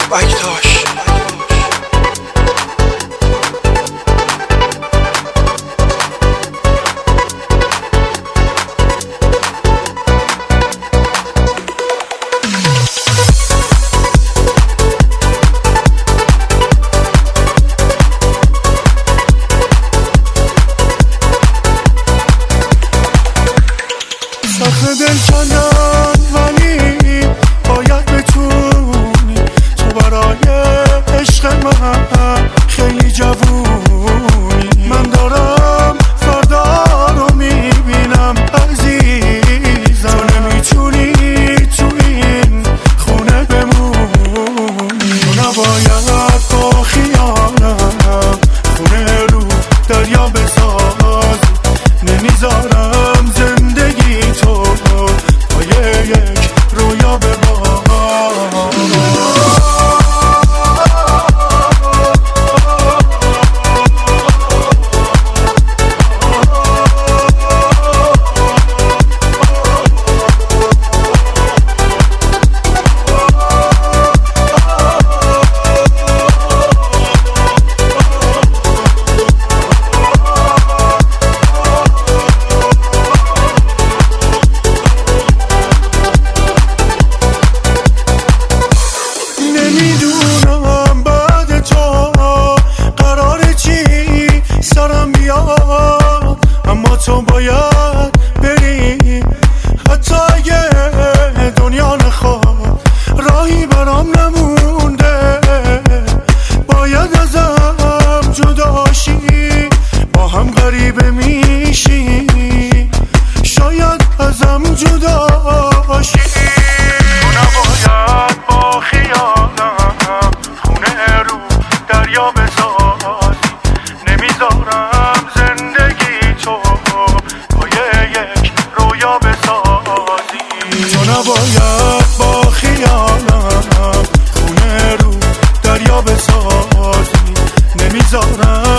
بکتاش. سخت دل کندن ولی باید بتونی، تو برای عشق من خیلی جوونی. من دارم فردا رو میبینم عزیزم، تو نمیتونی تو این خونه بمونی. تو نباید با خیالم خونه رو دریا بسازی، نمیذارم زندگی تو با یک رویا ببار. نمیدونم بعد تو قراره چی سرم بیاد، اما تو باید بری حتی اگه دنیا نخواد. راهی برام نمونده، باید ازم جداشی، با هم غریبه میشی، شاید ازم جداشی. تو نباید با خیالم خونه رو دریا بسازی، نمیذارم زندگی تو با یک رویا بسازی. تو نباید با خیالم خونه رو دریا بسازی، نمیذارم